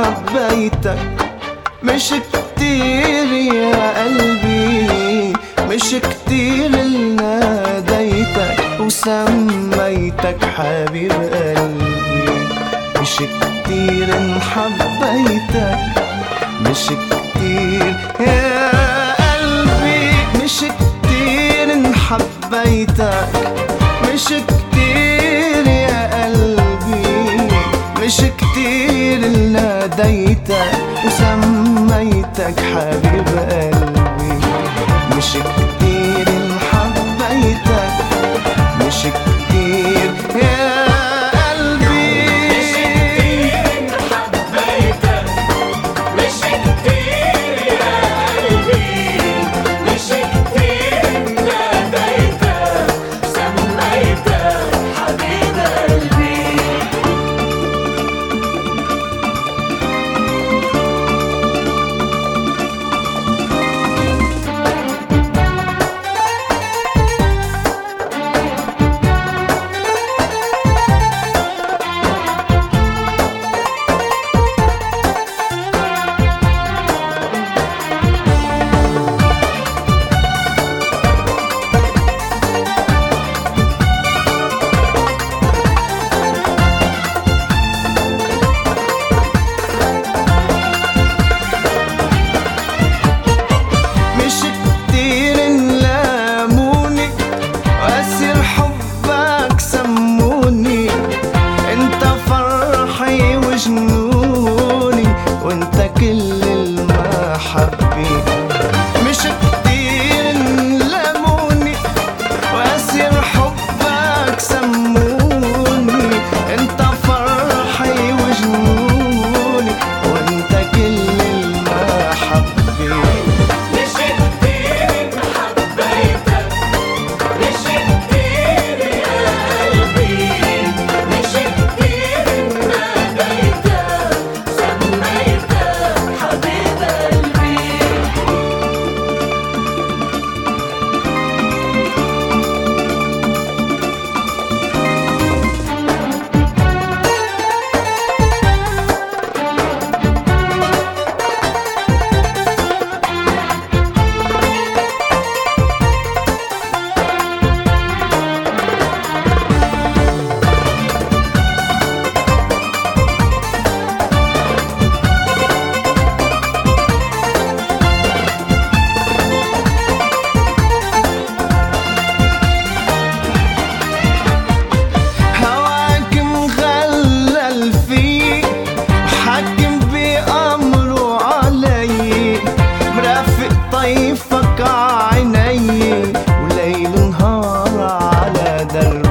حبيتك مش كتير يا قلبي، مش كتير اللي ناديتك وسميتك حبيب قلبي. مش كتير ان حبيتك، مش كتير يا قلبي، مش كتير ان حبيتك، مش كتير يا قلبي، مش كتير اللي ناديتك وسميتك حبيب قلبي. مش كتير ان حبيتك، مش كتير يا وانت كل المحبة. مش كتير لموني واسر حبك سموني، انت فرحي وجنوني وانت كل المحبة. مش كتير حبيتك، مش كتير يا قلبي، مش كتير ناديتك سميتك حبيب قلبي. طيفك عيني وليل نهار على درب